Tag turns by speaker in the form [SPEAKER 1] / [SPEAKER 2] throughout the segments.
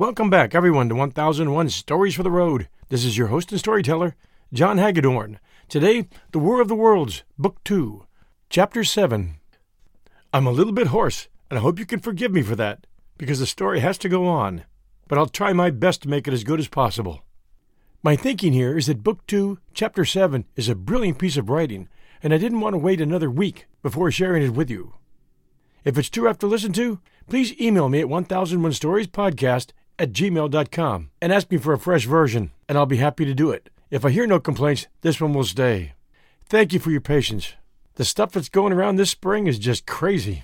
[SPEAKER 1] Welcome back, everyone, to 1001 Stories for the Road. This is your host and storyteller, John Hagedorn. Today, The War of the Worlds, Book 2, Chapter 7. I'm a little bit hoarse, and I hope you can forgive me for that, because the story has to go on, but I'll try my best to make it as good as possible. My thinking here is that Book 2, Chapter 7 is a brilliant piece of writing, and I didn't want to wait another week before sharing it with you. If it's too rough to listen to, please email me at 1001storiespodcast@gmail.com and ask me for a fresh version, and I'll be happy to do it. If I hear no complaints, this one will stay. Thank you for your patience. The stuff that's going around this spring is just crazy.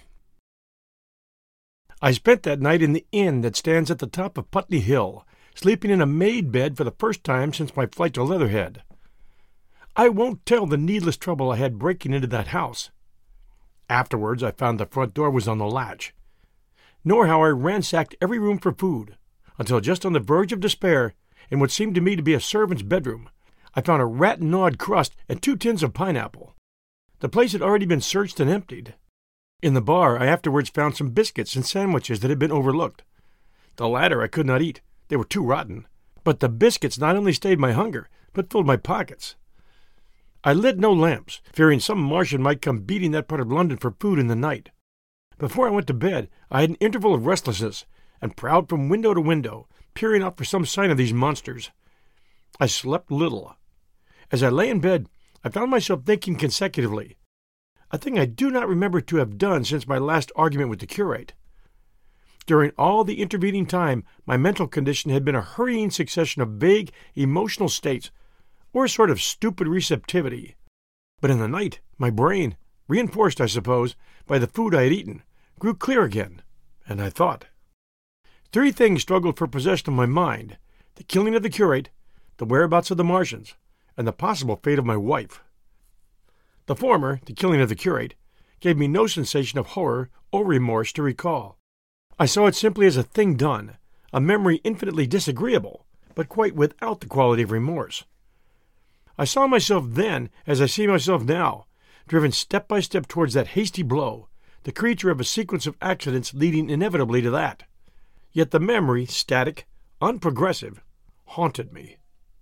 [SPEAKER 1] I spent that night in the inn that stands at the top of Putney Hill, sleeping in a made bed for the first time since my flight to Leatherhead. I won't tell the needless trouble I had breaking into that house. Afterwards, I found the front door was on the latch, nor how I ransacked every room for food, until just on the verge of despair, in what seemed to me to be a servant's bedroom, I found a rat-gnawed crust and 2 tins of pineapple. The place had already been searched and emptied. In the bar, I afterwards found some biscuits and sandwiches that had been overlooked. The latter I could not eat. They were too rotten. But the biscuits not only stayed my hunger, but filled my pockets. I lit no lamps, fearing some Martian might come beating that part of London for food in the night. Before I went to bed, I had an interval of restlessness, and prowled from window to window, peering out for some sign of these monsters. I slept little. As I lay in bed, I found myself thinking consecutively, a thing I do not remember to have done since my last argument with the curate. During all the intervening time, my mental condition had been a hurrying succession of vague, emotional states, or a sort of stupid receptivity. But in the night, my brain, reinforced, I suppose, by the food I had eaten, grew clear again, and I thought. 3 things struggled for possession of my mind: the killing of the curate, the whereabouts of the Martians, and the possible fate of my wife. The former, the killing of the curate, gave me no sensation of horror or remorse to recall. I saw it simply as a thing done, a memory infinitely disagreeable, but quite without the quality of remorse. I saw myself then, as I see myself now, driven step by step towards that hasty blow, the creature of a sequence of accidents leading inevitably to that. Yet the memory, static, unprogressive, haunted me.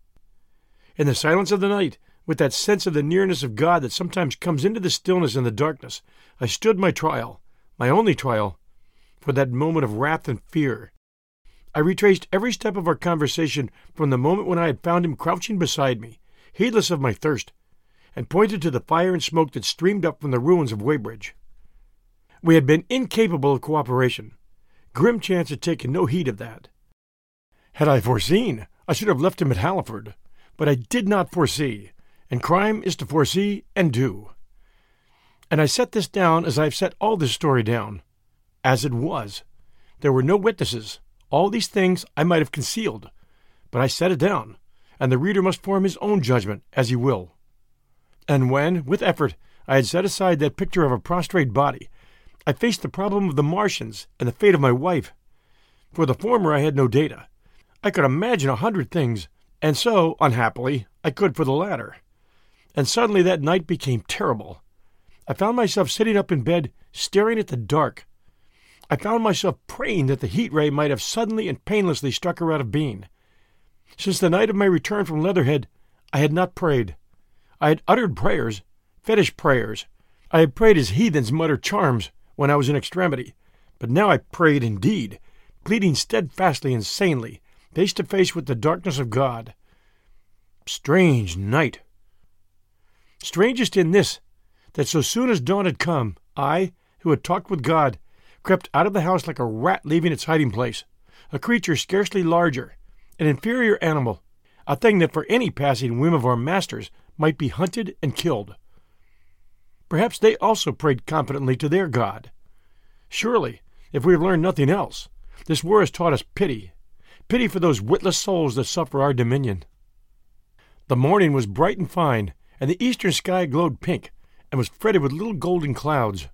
[SPEAKER 1] In the silence of the night, with that sense of the nearness of God that sometimes comes into the stillness and the darkness, I stood my trial, my only trial, for that moment of wrath and fear. I retraced every step of our conversation from the moment when I had found him crouching beside me, heedless of my thirst, and pointed to the fire and smoke that streamed up from the ruins of Weybridge. We had been incapable of cooperation. Grim chance had taken no heed of that. Had I foreseen, I should have left him at Halliford, but I did not foresee, and crime is to foresee and do. And I set this down as I have set all this story down, as it was. There were no witnesses. All these things I might have concealed, but I set it down, and the reader must form his own judgment, as he will. And when, with effort, I had set aside that picture of a prostrate body, I faced the problem of the Martians and the fate of my wife. For the former I had no data. I could imagine 100 things, and so, unhappily, I could for the latter. And suddenly that night became terrible. I found myself sitting up in bed, staring at the dark. I found myself praying that the heat ray might have suddenly and painlessly struck her out of being. Since the night of my return from Leatherhead, I had not prayed. I had uttered prayers, fetish prayers. I had prayed as heathens mutter charms when I was in extremity. But now I prayed indeed, pleading steadfastly and sanely, face to face with the darkness of God. Strange night. Strangest in this, that so soon as dawn had come, I, who had talked with God, crept out of the house like a rat leaving its hiding place, a creature scarcely larger, an inferior animal, a thing that for any passing whim of our masters might be hunted and killed. Perhaps they also prayed confidently to their God. Surely, if we have learned nothing else, this war has taught us pity, pity for those witless souls that suffer our dominion. The morning was bright and fine, and the eastern sky glowed pink, and was fretted with little golden clouds.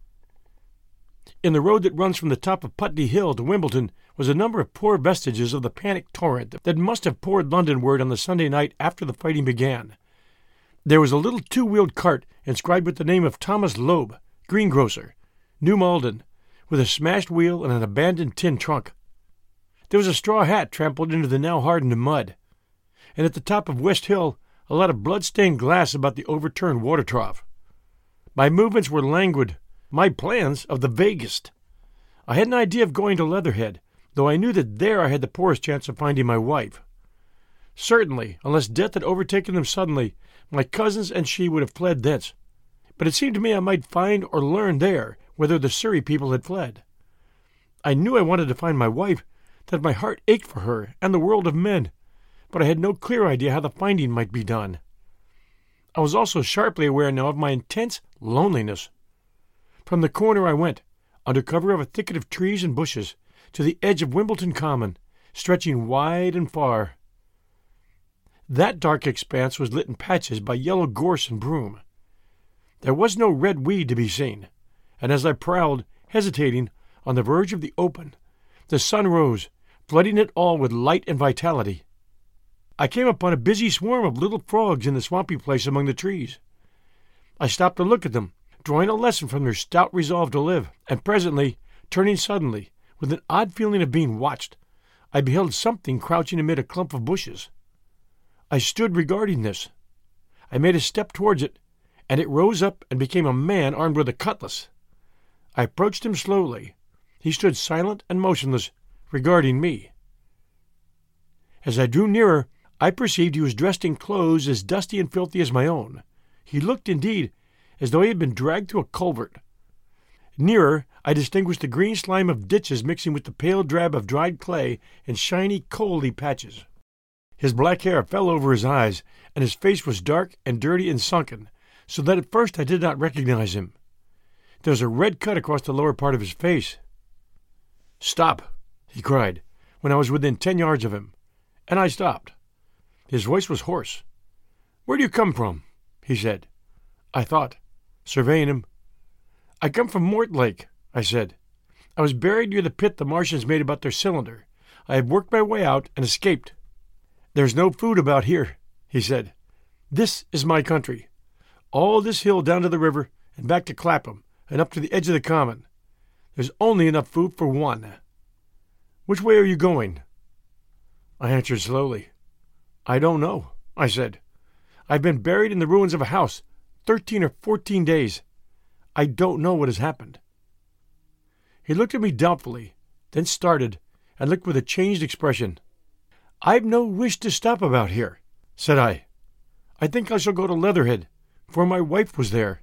[SPEAKER 1] In the road that runs from the top of Putney Hill to Wimbledon was a number of poor vestiges of the panic torrent that must have poured Londonward on the Sunday night after the fighting began. There was a little 2-wheeled cart inscribed with the name of Thomas Loeb, greengrocer, New Malden, with a smashed wheel and an abandoned tin trunk. There was a straw hat trampled into the now hardened mud, and at the top of West Hill a lot of blood-stained glass about the overturned water trough. My movements were languid, my plans of the vaguest. I had an idea of going to Leatherhead, though I knew that there I had the poorest chance of finding my wife. Certainly, unless death had overtaken them suddenly, my cousins and she would have fled thence. But it seemed to me I might find or learn there whether the Surrey people had fled. I knew I wanted to find my wife, that my heart ached for her and the world of men, but I had no clear idea how the finding might be done. I was also sharply aware now of my intense loneliness. From the corner I went, under cover of a thicket of trees and bushes, to the edge of Wimbledon Common, stretching wide and far. That dark expanse was lit in patches by yellow gorse and broom. There was no red weed to be seen, and as I prowled, hesitating, on the verge of the open, the sun rose, flooding it all with light and vitality. I came upon a busy swarm of little frogs in the swampy place among the trees. I stopped to look at them, drawing a lesson from their stout resolve to live, and presently, turning suddenly, with an odd feeling of being watched, I beheld something crouching amid a clump of bushes. I stood regarding this. I made a step towards it, and it rose up and became a man armed with a cutlass. I approached him slowly. He stood silent and motionless, regarding me. As I drew nearer, I perceived he was dressed in clothes as dusty and filthy as my own. He looked, indeed, as though he had been dragged through a culvert. Nearer, I distinguished the green slime of ditches mixing with the pale drab of dried clay and shiny coaly patches. His black hair fell over his eyes, and his face was dark and dirty and sunken, so that at first I did not recognize him. There was a red cut across the lower part of his face. "Stop!" he cried, when I was within 10 yards of him, and I stopped. His voice was hoarse. "Where do you come from?" he said. I thought, surveying him. "I come from Mortlake," I said. "I was buried near the pit the Martians made about their cylinder. I have worked my way out and escaped." "There's no food about here," he said. "This is my country. All this hill down to the river and back to Clapham and up to the edge of the common. There's only enough food for one. Which way are you going?" I answered slowly. "I don't know," I said. "I've been buried in the ruins of a house 13 or 14 days. I don't know what has happened." He looked at me doubtfully, then started, and looked with a changed expression. "I've no wish to stop about here," said I. "I think I shall go to Leatherhead, for my wife was there."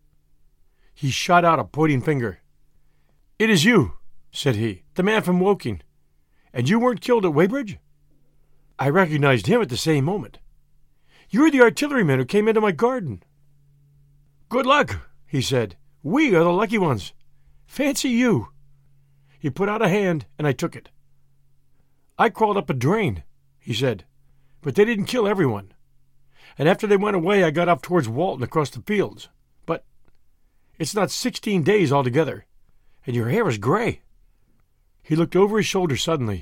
[SPEAKER 1] He shot out a pointing finger. "It is you," said he, "the man from Woking. And you weren't killed at Weybridge?" I recognized him at the same moment. "You're the artilleryman who came into my garden." "Good luck," he said. "We are the lucky ones. Fancy you." He put out a hand, and I took it. "I crawled up a drain," he said, "but they didn't kill everyone. And after they went away, I got off towards Walton across the fields. But it's not 16 days altogether, and your hair is gray." He looked over his shoulder suddenly.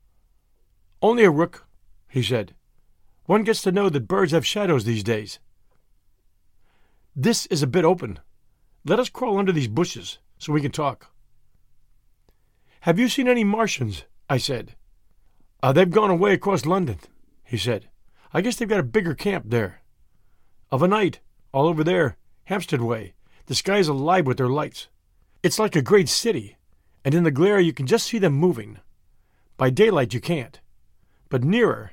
[SPEAKER 1] "Only a rook," he said. "One gets to know that birds have shadows these days. This is a bit open. Let us crawl under these bushes, so we can talk." "Have you seen any Martians?" I said. They've gone away across London," he said. "I guess they've got a bigger camp there. Of a night, all over there, Hampstead way, the sky's alive with their lights. It's like a great city, and in the glare you can just see them moving. By daylight you can't. But nearer,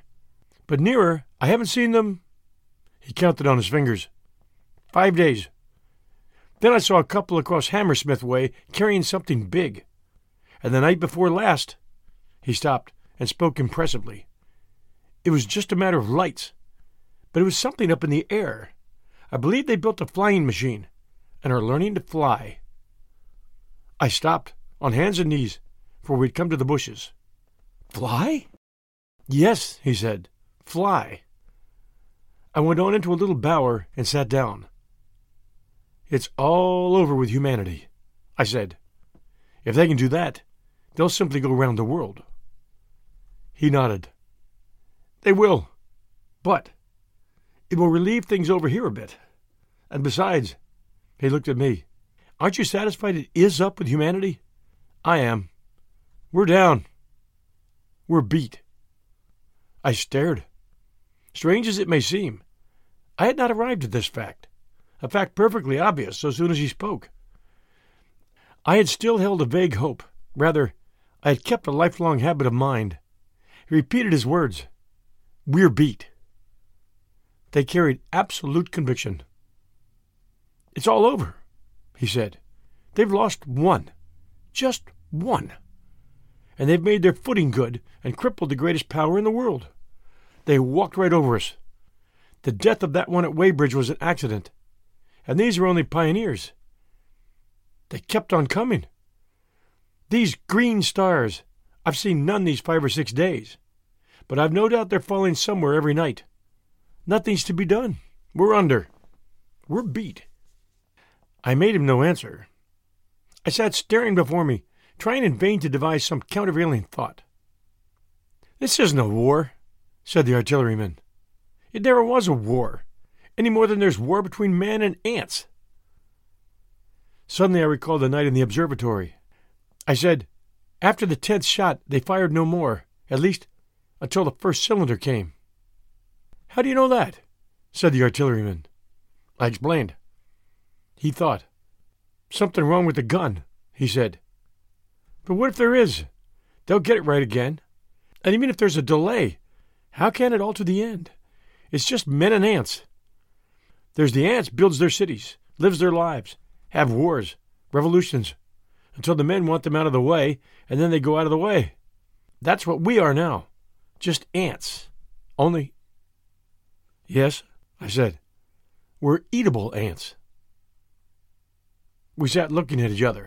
[SPEAKER 1] I haven't seen them." He counted on his fingers. 5 days. Then I saw a couple across Hammersmith way carrying something big. And the night before last—" He stopped and spoke impressively. "It was just a matter of lights, but it was something up in the air. I believe they built a flying machine and are learning to fly." I stopped, on hands and knees, for we'd come to the bushes. "Fly?" "Yes," he said, "fly." I went on into a little bower and sat down. "It's all over with humanity," I said. "If they can do that, they'll simply go round the world." He nodded. "They will, but it will relieve things over here a bit. And besides," he looked at me, "aren't you satisfied it is up with humanity? I am. We're down." We're beat." I stared. Strange as it may seem, I had not arrived at this fact, a fact perfectly obvious so soon as he spoke. I had still held a vague hope. Rather, I had kept a lifelong habit of mind. He repeated his words. "We're beat." They carried absolute conviction. "It's all over," he said. "They've lost one. Just one. And they've made their footing good and crippled the greatest power in the world. They walked right over us. The death of that one at Weybridge was an accident. And these are only pioneers. They kept on coming. These green stars, I've seen none these 5 or 6 days. But I've no doubt they're falling somewhere every night. Nothing's to be done. We're under. We're beat." I made him no answer. I sat staring before me, trying in vain to devise some countervailing thought. "This isn't a war," said the artilleryman. "It never was a war, any more than there's war between man and ants." Suddenly I recalled the night in the observatory. I said, "After the 10th shot, they fired no more, at least until the first cylinder came." "How do you know that?" said the artilleryman. I explained. He thought. "Something wrong with the gun," he said. "But what if there is? They'll get it right again. And even if there's a delay, how can it alter the end? It's just men and ants. There's the ants builds their cities, lives their lives, have wars, revolutions, until the men want them out of the way, and then they go out of the way. That's what we are now, just ants. Only—" "Yes," I said, "we're eatable ants." We sat looking at each other.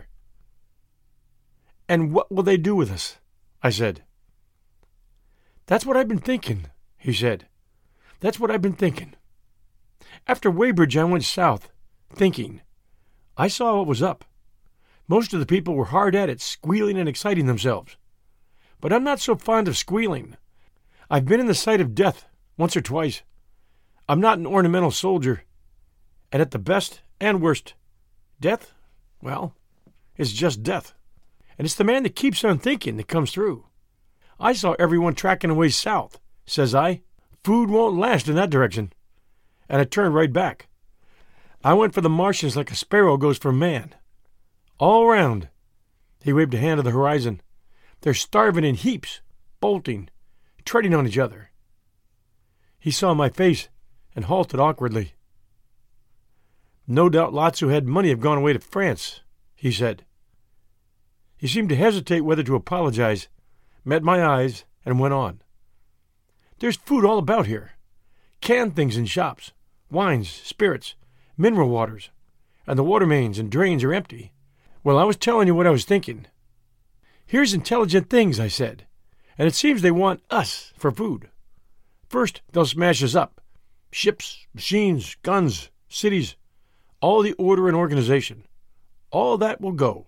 [SPEAKER 1] "And what will they do with us?" I said. "That's what I've been thinking," he said. "That's what I've been thinking. After Weybridge, I went south, thinking. I saw what was up. Most of the people were hard at it, squealing and exciting themselves. But I'm not so fond of squealing. I've been in the sight of death once or twice. I'm not an ornamental soldier. And at the best and worst, death, well, it's just death. And it's the man that keeps on thinking that comes through. I saw everyone tracking away south, says I. Food won't last in that direction. And I turned right back. I went for the Martians like a sparrow goes for man. All around." He waved a hand to the horizon. "They're starving in heaps, bolting, treading on each other." He saw my face and halted awkwardly. "No doubt lots who had money have gone away to France," he said. He seemed to hesitate whether to apologize, met my eyes, and went on. "There's food all about here. Canned things in shops, wines, spirits, mineral waters, and the water mains and drains are empty. Well, I was telling you what I was thinking. Here's intelligent things, I said, and it seems they want us for food. First, they'll smash us up. Ships, machines, guns, cities, all the order and organization. All that will go.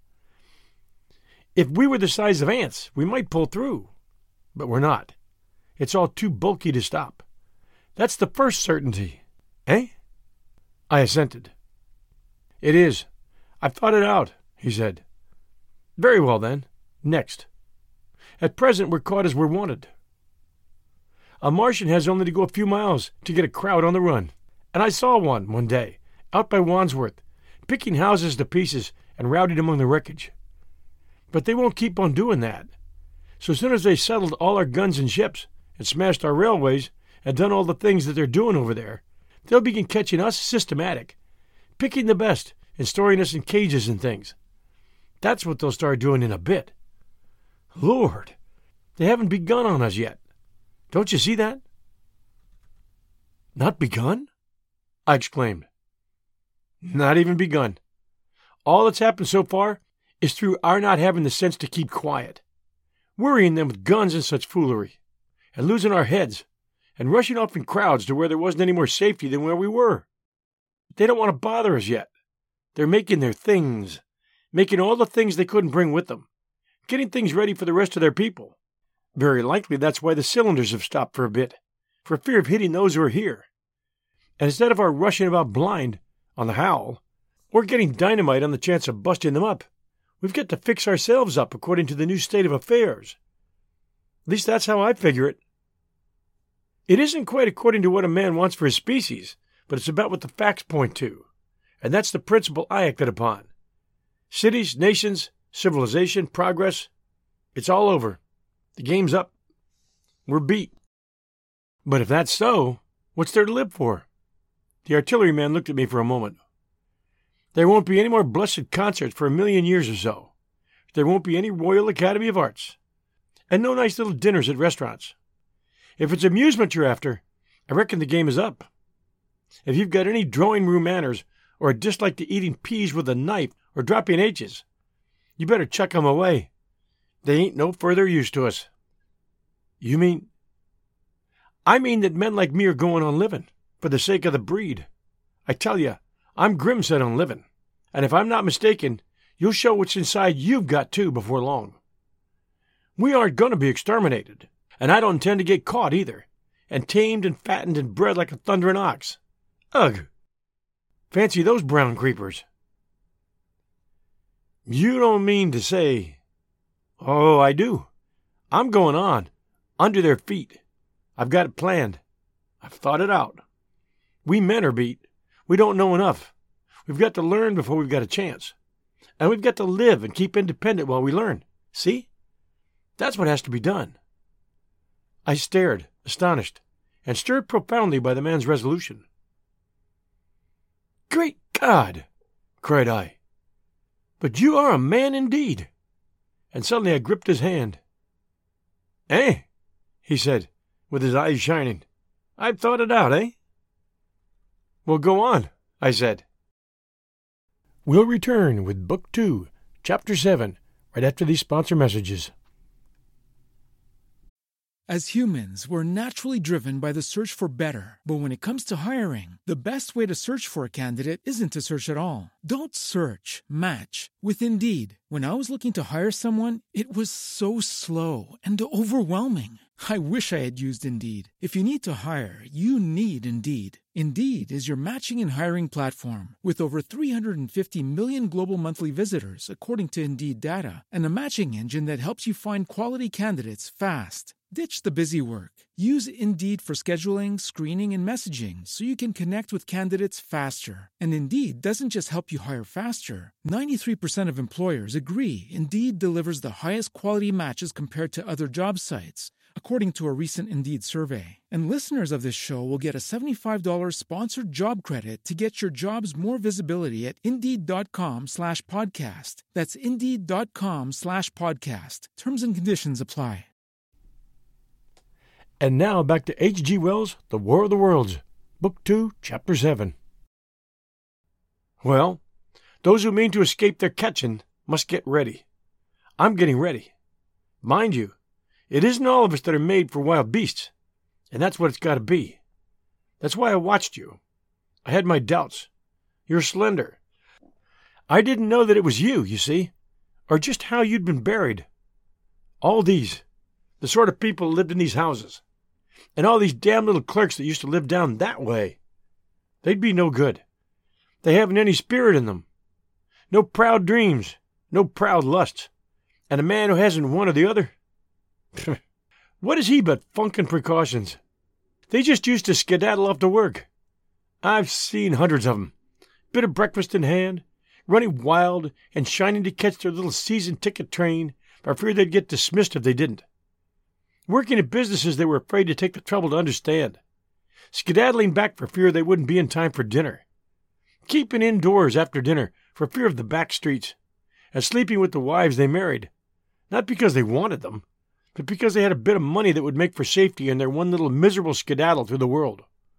[SPEAKER 1] If we were the size of ants, we might pull through. But we're not. It's all too bulky to stop. That's the first certainty. Eh?" I assented. "It is. I've thought it out," he said. "Very well, then. Next. At present, we're caught as we're wanted. A Martian has only to go a few miles to get a crowd on the run. And I saw one day, out by Wandsworth, picking houses to pieces and routing among the wreckage. But they won't keep on doing that. So as soon as they settled all our guns and ships, and smashed our railways, and done all the things that they're doing over there, they'll begin catching us systematic, picking the best, and storing us in cages and things. That's what they'll start doing in a bit. Lord, they haven't begun on us yet. Don't you see that?" "Not begun?" I exclaimed. "Not even begun. All that's happened so far is through our not having the sense to keep quiet, worrying them with guns and such foolery, and losing our heads, and rushing off in crowds to where there wasn't any more safety than where we were. They don't want to bother us yet. They're making their things, making all the things they couldn't bring with them, getting things ready for the rest of their people. Very likely that's why the cylinders have stopped for a bit, for fear of hitting those who are here. And instead of our rushing about blind on the howl, or getting dynamite on the chance of busting them up, we've got to fix ourselves up according to the new state of affairs. At least that's how I figure it. It isn't quite according to what a man wants for his species, but it's about what the facts point to. And that's the principle I acted upon. Cities, nations, civilization, progress, it's all over. The game's up. We're beat. But if that's so, what's there to live for? The artilleryman looked at me for a moment. There won't be any more blessed concerts for 1,000,000 years or so. There won't be any Royal Academy of Arts. And no nice little dinners at restaurants. If it's amusement you're after, I reckon the game is up. If you've got any drawing room manners or a dislike to eating peas with a knife or dropping H's, you better chuck 'em away. They ain't no further use to us. You mean? I mean that men like me are going on living, for the sake of the breed. I tell you, I'm grim set on living, and if I'm not mistaken, you'll show what's inside you've got too before long. We aren't going to be exterminated, and I don't intend to get caught either, and tamed and fattened and bred like a thundering ox. Ugh! Fancy those brown creepers. You don't mean to say... Oh, I do. I'm going on, under their feet. I've got it planned. I've thought it out. We men are beat. We don't know enough. We've got to learn before we've got a chance. And we've got to live and keep independent while we learn. See? That's what has to be done. I stared, astonished, and stirred profoundly by the man's resolution. Great God! Cried I. But you are a man indeed. And suddenly I gripped his hand. Eh? He said, with his eyes shining. I've thought it out, eh? Well, go on, I said. We'll return with Book 2, Chapter 7, right after these sponsor messages.
[SPEAKER 2] As humans, we're naturally driven by the search for better. But when it comes to hiring, the best way to search for a candidate isn't to search at all. Don't search, match with Indeed. When I was looking to hire someone, it was so slow and overwhelming. I wish I had used Indeed. If you need to hire, you need Indeed. Indeed is your matching and hiring platform with over 350 million global monthly visitors, according to Indeed data, and a matching engine that helps you find quality candidates fast. Ditch the busy work. Use Indeed for scheduling, screening, and messaging so you can connect with candidates faster. And Indeed doesn't just help you hire faster. 93% of employers agree Indeed delivers the highest quality matches compared to other job sites, according to a recent Indeed survey. And listeners of this show will get a $75 sponsored job credit to get your jobs more visibility at Indeed.com/podcast. That's Indeed.com/podcast. Terms and conditions apply.
[SPEAKER 1] And now back to H.G. Wells' The War of the Worlds, Book 2, Chapter 7. Well, those who mean to escape their catching must get ready. I'm getting ready. Mind you, it isn't all of us that are made for wild beasts, and that's what it's got to be. That's why I watched you. I had my doubts. You're slender. I didn't know that it was you see, or just how you'd been buried. All these, the sort of people who lived in these houses, and all these damn little clerks that used to live down that way. They'd be no good. They haven't any spirit in them. No proud dreams, no proud lusts. And a man who hasn't one or the other, what is he but funk and precautions? They just used to skedaddle off to work. I've seen hundreds of 'em, bit of breakfast in hand, running wild and shining to catch their little season ticket train for fear they'd get dismissed if they didn't. Working at businesses they were afraid to take the trouble to understand. Skedaddling back for fear they wouldn't be in time for dinner. Keeping indoors after dinner for fear of the back streets. And sleeping with the wives they married. Not because they wanted them, but because they had a bit of money that would make for safety in their one little miserable skedaddle through the world.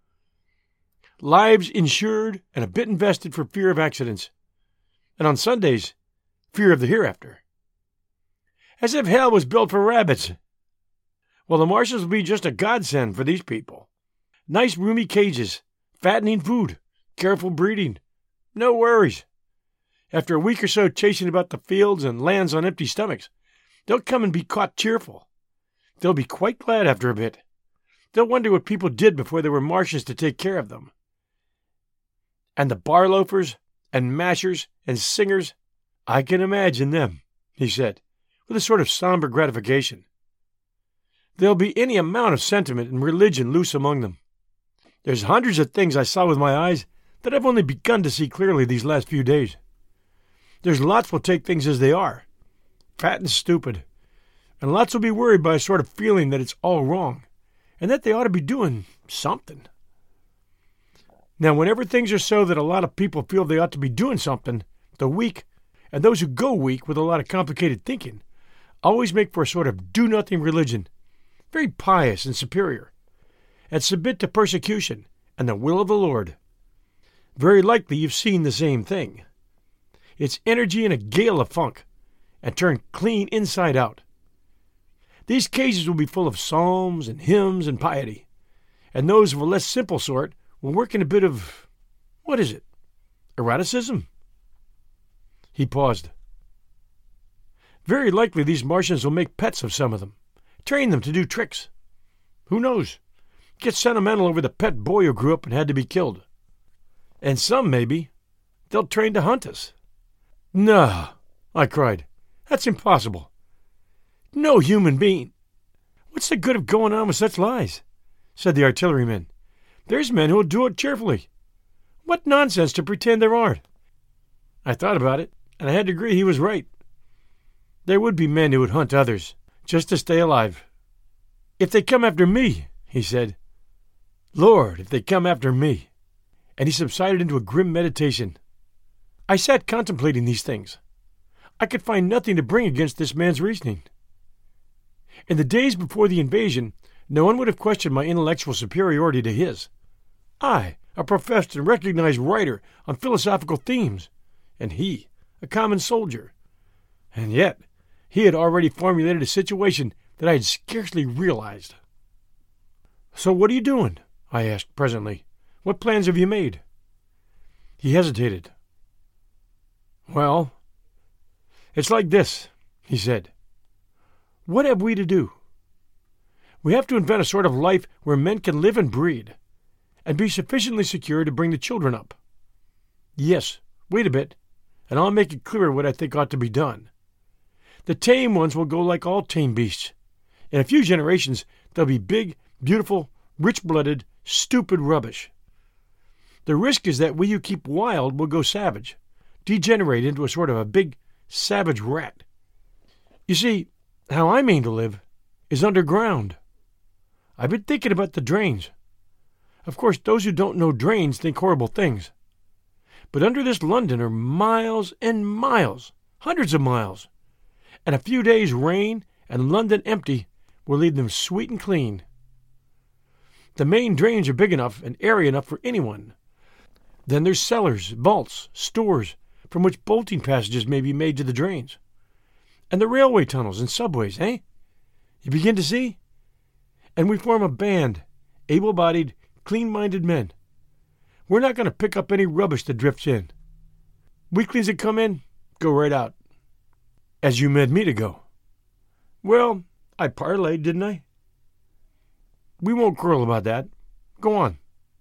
[SPEAKER 1] Lives insured and a bit invested for fear of accidents. And on Sundays, fear of the hereafter. As if hell was built for rabbits. Well, the marshes will be just a godsend for these people. Nice roomy cages, fattening food, careful breeding, no worries. After a week or so chasing about the fields and lands on empty stomachs, they'll come and be caught cheerful. They'll be quite glad after a bit. They'll wonder what people did before there were marshes to take care of them. And the bar loafers and mashers and singers, I can imagine them, he said, with a sort of somber gratification. There'll be any amount of sentiment and religion loose among them. There's hundreds of things I saw with my eyes that I've only begun to see clearly these last few days. There's lots will take things as they are, fat and stupid, and lots will be worried by a sort of feeling that it's all wrong, and that they ought to be doing something. Now, whenever things are so that a lot of people feel they ought to be doing something, the weak, and those who go weak with a lot of complicated thinking, always make for a sort of do-nothing religion, very pious and superior, and submit to persecution and the will of the Lord. Very likely you've seen the same thing. It's energy in a gale of funk, and turned clean inside out. These cages will be full of psalms and hymns and piety, and those of a less simple sort will work in a bit of, what is it, eroticism? He paused. Very likely these Martians will make pets of some of them, train them to do tricks. Who knows? Get sentimental over the pet boy who grew up and had to be killed. And some, maybe, they'll train to hunt us. No, I cried. That's impossible. No human being. What's the good of going on with such lies? Said the artilleryman. There's men who'll do it cheerfully. What nonsense to pretend there aren't. I thought about it, and I had to agree he was right. There would be men who would hunt others, just to stay alive. If they come after me, he said. Lord, if they come after me. And he subsided into a grim meditation. I sat contemplating these things. I could find nothing to bring against this man's reasoning. In the days before the invasion, no one would have questioned my intellectual superiority to his. I, a professed and recognized writer on philosophical themes, and he, a common soldier. And yet, he had already formulated a situation that I had scarcely realized. So what are you doing? I asked presently. What plans have you made? He hesitated. Well, it's like this, he said. What have we to do? We have to invent a sort of life where men can live and breed, and be sufficiently secure to bring the children up. Yes, wait a bit, and I'll make it clear what I think ought to be done. The tame ones will go like all tame beasts. In a few generations, they'll be big, beautiful, rich-blooded, stupid rubbish. The risk is that we who keep wild will go savage, degenerate into a sort of a big, savage rat. You see, how I mean to live is underground. I've been thinking about the drains. Of course, those who don't know drains think horrible things. But under this London are miles and miles, hundreds of miles, and a few days' rain and London empty will leave them sweet and clean. The main drains are big enough and airy enough for anyone. Then there's cellars, vaults, stores, from which bolting passages may be made to the drains. And the railway tunnels and subways, eh? You begin to see? And we form a band, able-bodied, clean-minded men. We're not going to pick up any rubbish that drifts in. Weaklings that come in, go right out. As you meant me to go. Well, I parlayed, didn't I? We won't quarrel about that. Go on.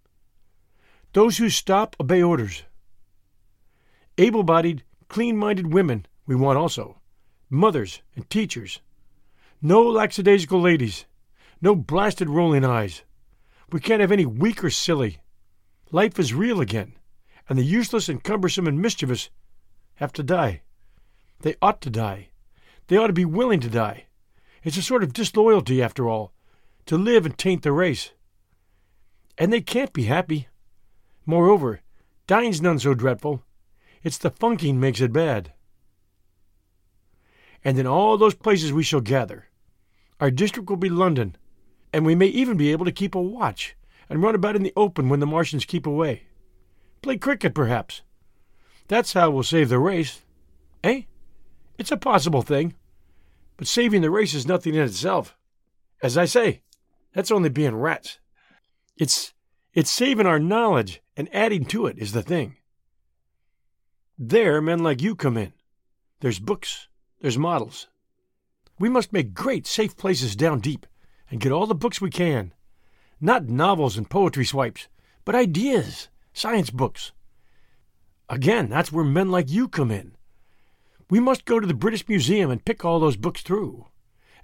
[SPEAKER 1] Those who stop obey orders. Able-bodied, clean-minded women we want also. Mothers and teachers. No lackadaisical ladies. No blasted rolling eyes. We can't have any weak or silly. Life is real again, and the useless and cumbersome and mischievous have to die. They ought to die. They ought to be willing to die. It's a sort of disloyalty, after all, to live and taint the race. And they can't be happy. Moreover, dying's none so dreadful. It's the funking makes it bad. And in all those places we shall gather. Our district will be London, and we may even be able to keep a watch and run about in the open when the Martians keep away. Play cricket, perhaps. That's how we'll save the race. Eh? It's a possible thing. But saving the race is nothing in itself. As I say, that's only being rats. It's saving our knowledge and adding to it is the thing. There men like you come in. There's books. There's models. We must make great, safe places down deep and get all the books we can. Not novels and poetry swipes, but ideas, science books. Again, that's where men like you come in. We must go to the British Museum and pick all those books through,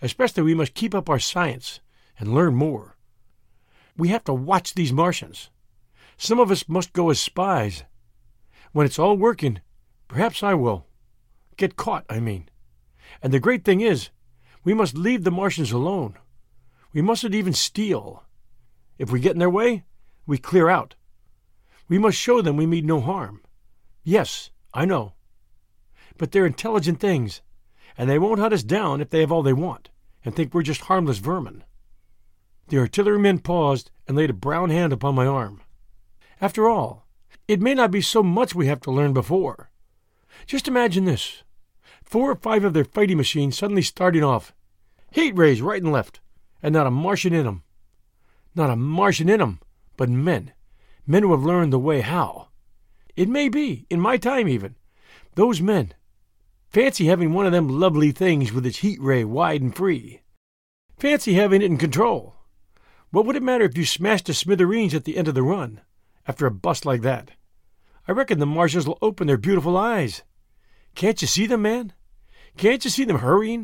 [SPEAKER 1] Especially we must keep up our science and learn more. We have to watch these Martians. Some of us must go as spies. When it's all working, perhaps I will. Get caught, I mean. And the great thing is, we must leave the Martians alone. We mustn't even steal. If we get in their way, we clear out. We must show them we mean no harm. Yes, I know. But they're intelligent things, and they won't hunt us down if they have all they want, and think we're just harmless vermin. The artilleryman paused and laid a brown hand upon my arm. After all, it may not be so much we have to learn before. Just imagine this. 4 or 5 of their fighting machines suddenly starting off. Heat rays right and left, and not a Martian in 'em. Not a Martian in 'em, but men. Men who have learned the way how. It may be, in my time even. Those men. Fancy having one of them lovely things with its heat ray wide and free. Fancy having it in control. What would it matter if you smashed to smithereens at the end of the run, after a bust like that? I reckon the Martians will open their beautiful eyes. Can't you see them, man? Can't you see them hurrying,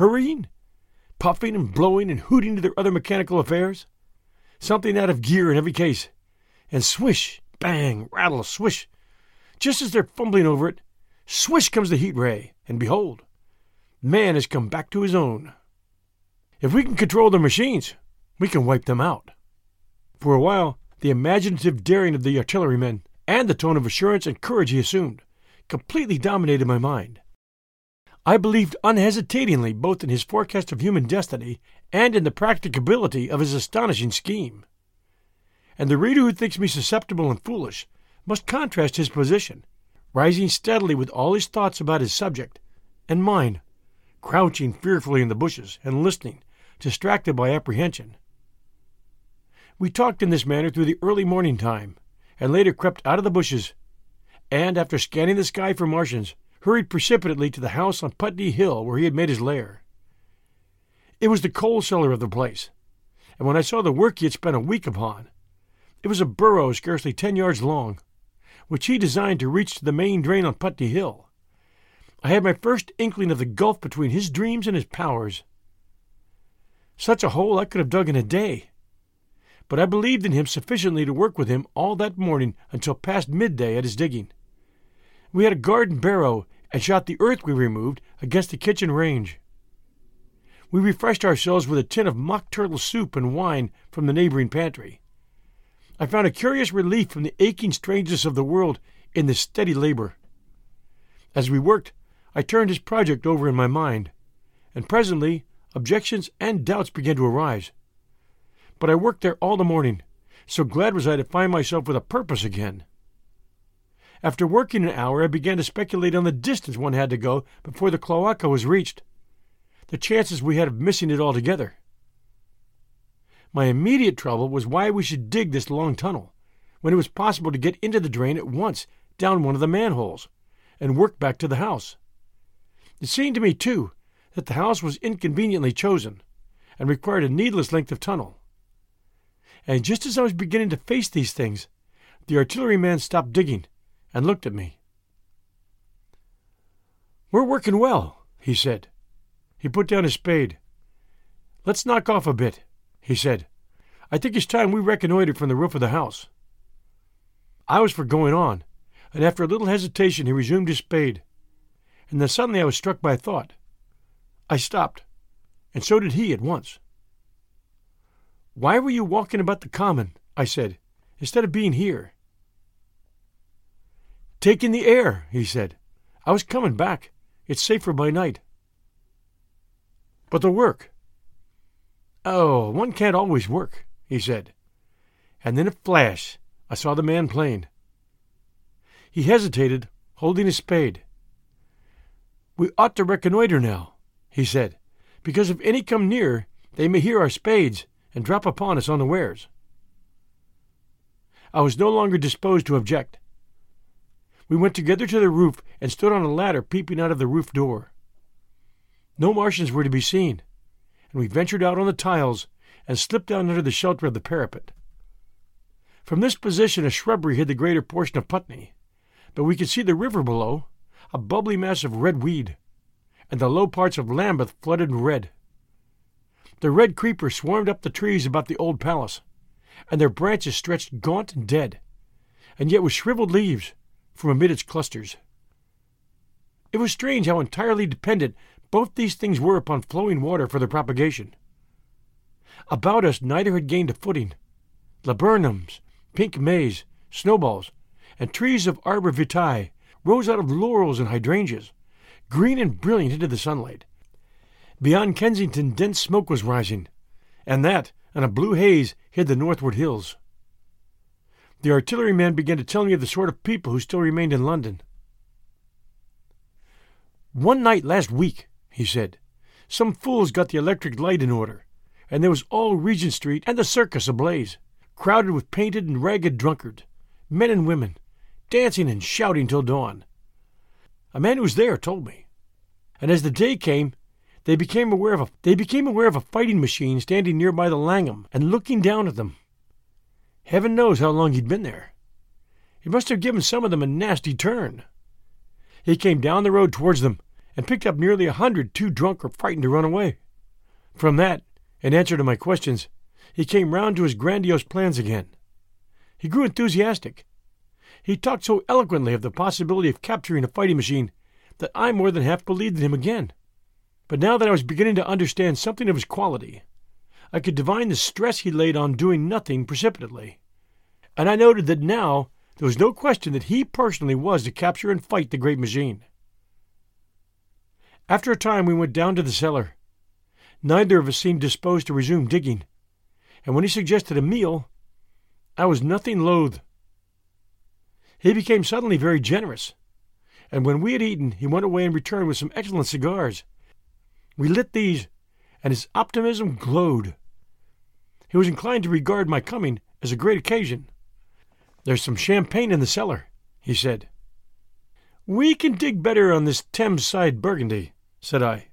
[SPEAKER 1] puffing and blowing and hooting to their other mechanical affairs? Something out of gear in every case. And swish, bang, rattle, swish. Just as they're fumbling over it, swish comes the heat ray, and behold, man has come back to his own. If we can control their machines, we can wipe them out. For a while, the imaginative daring of the artilleryman and the tone of assurance and courage he assumed completely dominated my mind. I believed unhesitatingly both in his forecast of human destiny and in the practicability of his astonishing scheme. And the reader who thinks me susceptible and foolish must contrast his position, rising steadily with all his thoughts about his subject, and mine, crouching fearfully in the bushes and listening, distracted by apprehension. We talked in this manner through the early morning time, and later crept out of the bushes, and, after scanning the sky for Martians, hurried precipitately to the house on Putney Hill where he had made his lair. It was the coal cellar of the place, and when I saw the work he had spent a week upon, it was a burrow scarcely 10 yards long, which he designed to reach to the main drain on Putney Hill. I had my first inkling of the gulf between his dreams and his powers. Such a hole I could have dug in a day. But I believed in him sufficiently to work with him all that morning until past midday at his digging. We had a garden barrow and shot the earth we removed against the kitchen range. We refreshed ourselves with a tin of mock turtle soup and wine from the neighboring pantry. I found a curious relief from the aching strangeness of the world in this steady labor. As we worked, I turned his project over in my mind, and presently objections and doubts began to arise. But I worked there all the morning, so glad was I to find myself with a purpose again. After working an hour, I began to speculate on the distance one had to go before the cloaca was reached, the chances we had of missing it altogether. My immediate trouble was why we should dig this long tunnel, when it was possible to get into the drain at once down one of the manholes, and work back to the house. It seemed to me, too, that the house was inconveniently chosen, and required a needless length of tunnel. And just as I was beginning to face these things, the artilleryman stopped digging and looked at me. "We're working well," he said. He put down his spade. "Let's knock off a bit," he said. "I think it's time we reconnoitered from the roof of the house." I was for going on, and after a little hesitation he resumed his spade. And then suddenly I was struck by a thought. I stopped, and so did he at once. "Why were you walking about the common," I said, "instead of being here?" "Taking the air," he said. "I was coming back. It's safer by night." "But the work?" "Oh, one can't always work," he said. And in a flash I saw the man plain. He hesitated, holding his spade. "We ought to reconnoiter now," he said, "because if any come near, they may hear our spades and drop upon us unawares." I was no longer disposed to object. We went together to the roof and stood on a ladder peeping out of the roof door. No Martians were to be seen, and we ventured out on the tiles and slipped down under the shelter of the parapet. From this position a shrubbery hid the greater portion of Putney, but we could see the river below, a bubbly mass of red weed, and the low parts of Lambeth flooded in red. The red creepers swarmed up the trees about the old palace, and their branches stretched gaunt and dead, and yet with shriveled leaves from amid its clusters. It was strange how entirely dependent both these things were upon flowing water for their propagation. About us neither had gained a footing. Laburnums, pink maize, snowballs, and trees of arbor vitae rose out of laurels and hydrangeas, green and brilliant into the sunlight. Beyond Kensington dense smoke was rising, and that, and a blue haze, hid the northward hills. The artilleryman began to tell me of the sort of people who still remained in London. "One night last week," he said, "some fools got the electric light in order, and there was all Regent Street and the Circus ablaze, crowded with painted and ragged drunkards, men and women, dancing and shouting till dawn. A man who was there told me. And as the day came, they became aware of a fighting machine standing nearby the Langham and looking down at them. Heaven knows how long he'd been there. It must have given some of them a nasty turn. He came down the road towards them and picked up nearly 100 too drunk or frightened to run away. From that, in answer to my questions, he came round to his grandiose plans again. He grew enthusiastic. He talked so eloquently of the possibility of capturing a fighting machine that I more than half believed in him again. But now that I was beginning to understand something of his quality, I could divine the stress he laid on doing nothing precipitately. And I noted that now there was no question that he personally was to capture and fight the great machine. After a time we went down to the cellar. Neither of us seemed disposed to resume digging, and when he suggested a meal, I was nothing loath. He became suddenly very generous, and when we had eaten, he went away and returned with some excellent cigars. We lit these, and his optimism glowed. He was inclined to regard my coming as a great occasion. "There's some champagne in the cellar," he said. "We can dig better on this Thames-side Burgundy," said I.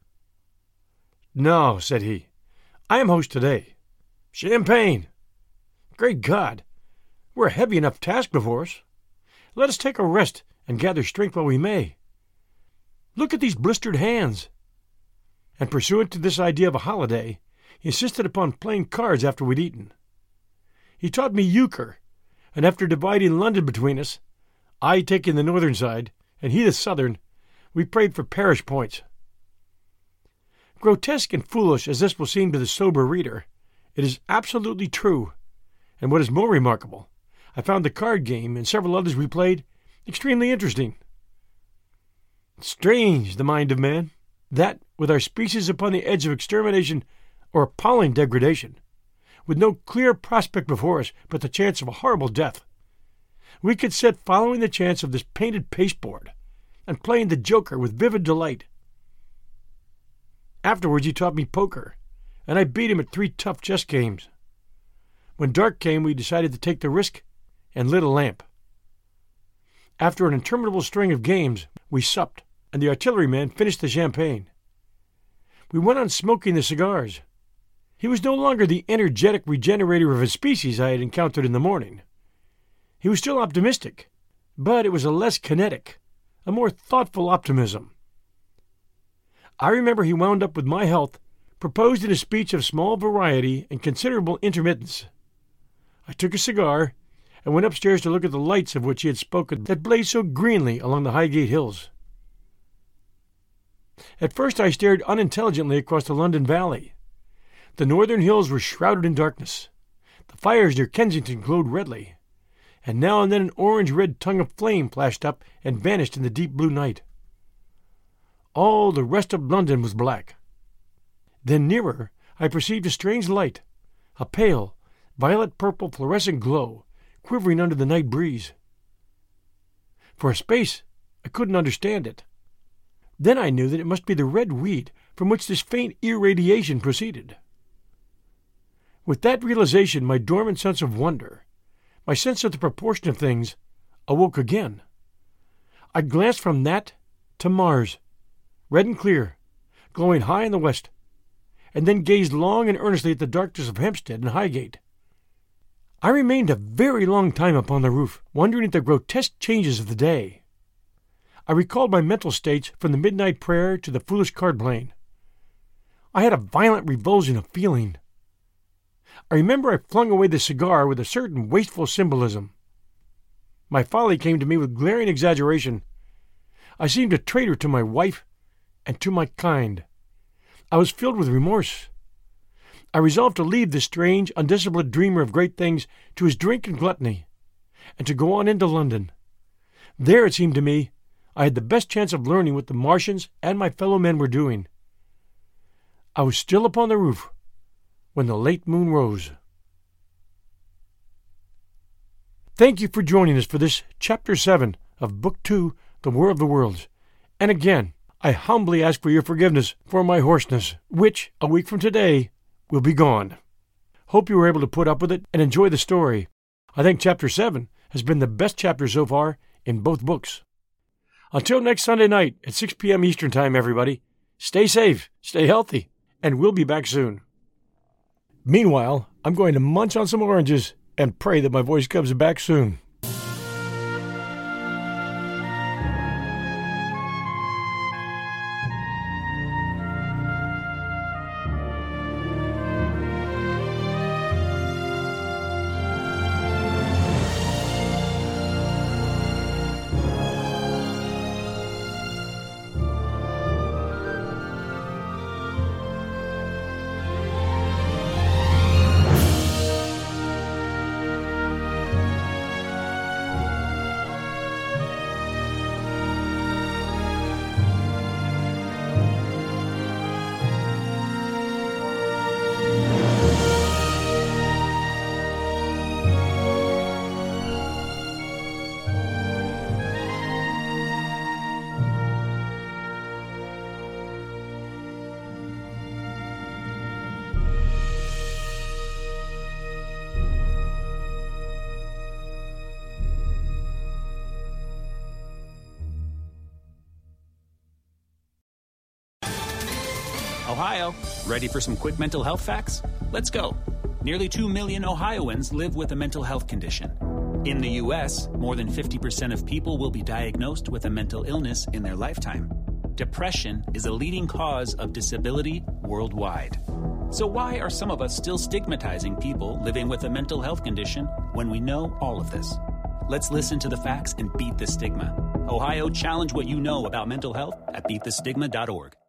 [SPEAKER 1] "No," said he. "I am host today. Champagne! Great God! We're a heavy enough task before us. Let us take a rest and gather strength while we may. Look at these blistered hands." And pursuant to this idea of a holiday, he insisted upon playing cards after we'd eaten. He taught me euchre, and after dividing London between us, I taking the northern side, and he the southern, we prayed for parish points. Grotesque and foolish as this will seem to the sober reader, it is absolutely true, and what is more remarkable, I found the card game and several others we played extremely interesting. Strange, the mind of man, that, with our species upon the edge of extermination or appalling degradation, with no clear prospect before us but the chance of a horrible death, we could sit following the chance of this painted pasteboard and playing the joker with vivid delight. Afterwards he taught me poker, and I beat him at 3 tough chess games. When dark came, we decided to take the risk and lit a lamp. After an interminable string of games, we supped, and the artilleryman finished the champagne. We went on smoking the cigars. He was no longer the energetic regenerator of his species I had encountered in the morning. He was still optimistic, but it was a less kinetic, a more thoughtful optimism. I remember he wound up with my health, proposed in a speech of small variety and considerable intermittence. I took a cigar and went upstairs to look at the lights of which he had spoken that blazed so greenly along the Highgate hills. At first I stared unintelligently across the London Valley. The northern hills were shrouded in darkness. The fires near Kensington glowed redly, and now and then an orange-red tongue of flame flashed up and vanished in the deep blue night. All the rest of London was black. Then nearer I perceived a strange light, a pale, violet-purple fluorescent glow, quivering under the night breeze. For a space I couldn't understand it. Then I knew that it must be the red weed from which this faint irradiation proceeded. With that realization, my dormant sense of wonder, my sense of the proportion of things, awoke again. I glanced from that to Mars, red and clear, glowing high in the west, and then gazed long and earnestly at the darkness of Hampstead and Highgate. I remained a very long time upon the roof, wondering at the grotesque changes of the day. I recalled my mental states from the midnight prayer to the foolish card playing. I had a violent revulsion of feeling. I remember I flung away the cigar with a certain wasteful symbolism. My folly came to me with glaring exaggeration. I seemed a traitor to my wife and to my kind. I was filled with remorse. I resolved to leave this strange, undisciplined dreamer of great things to his drink and gluttony, and to go on into London. There, it seemed to me, I had the best chance of learning what the Martians and my fellow men were doing. I was still upon the roof when the late moon rose. Thank you for joining us for this Chapter 7 of Book 2, The War of the Worlds. And again, I humbly ask for your forgiveness for my hoarseness, which, a week from today, will be gone. Hope you were able to put up with it and enjoy the story. I think Chapter 7 has been the best chapter so far in both books. Until next Sunday night at 6 p.m. Eastern Time, everybody, stay safe, stay healthy, and we'll be back soon. Meanwhile, I'm going to munch on some oranges and pray that my voice comes back soon.
[SPEAKER 3] Ohio, ready for some quick mental health facts? Let's go. Nearly 2 million Ohioans live with a mental health condition. In the U.S., more than 50% of people will be diagnosed with a mental illness in their lifetime. Depression is a leading cause of disability worldwide. So why are some of us still stigmatizing people living with a mental health condition when we know all of this? Let's listen to the facts and beat the stigma. Ohio, challenge what you know about mental health at beatthestigma.org.